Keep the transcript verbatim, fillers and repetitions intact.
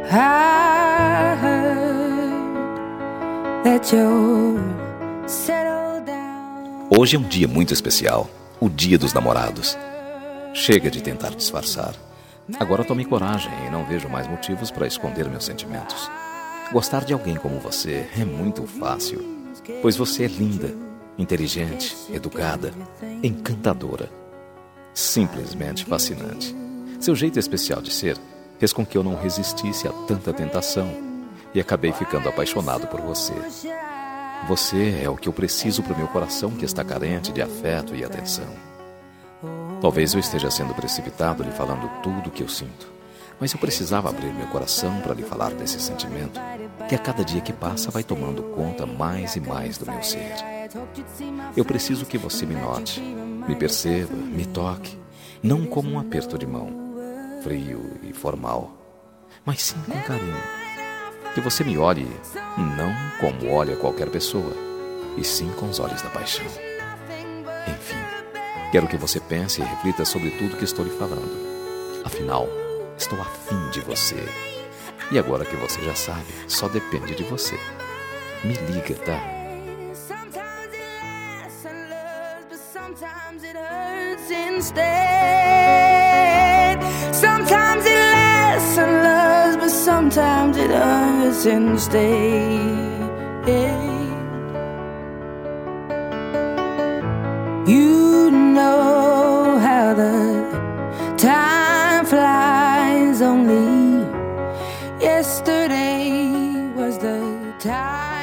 I heard that you're settled down. Hoje é um dia muito especial, o Dia dos Namorados. Chega de tentar disfarçar. Agora tomei coragem e não vejo mais motivos para esconder meus sentimentos. Gostar de alguém como você é muito fácil, pois você é linda, inteligente, educada, encantadora. Simplesmente fascinante. Seu jeito especial de ser fez com que eu não resistisse a tanta tentação e acabei ficando apaixonado por você. Você é o que eu preciso para o meu coração que está carente de afeto e atenção. Talvez eu esteja sendo precipitado lhe falando tudo o que eu sinto, mas eu precisava abrir meu coração para lhe falar desse sentimento que a cada dia que passa vai tomando conta mais e mais do meu ser. Eu preciso que você me note, me perceba, me toque, não como um aperto de mão, frio e formal, mas sim com carinho. Que você me olhe não como olha qualquer pessoa, e sim com os olhos da paixão. Enfim, quero que você pense e reflita sobre tudo que estou lhe falando. Afinal, estou afim de você. E agora que você já sabe, só depende de você. Me liga, tá? Sometimes it hurts instead. Sometimes it lasts and loves, but sometimes it hurts instead. You know how the time flies. Only yesterday was the time.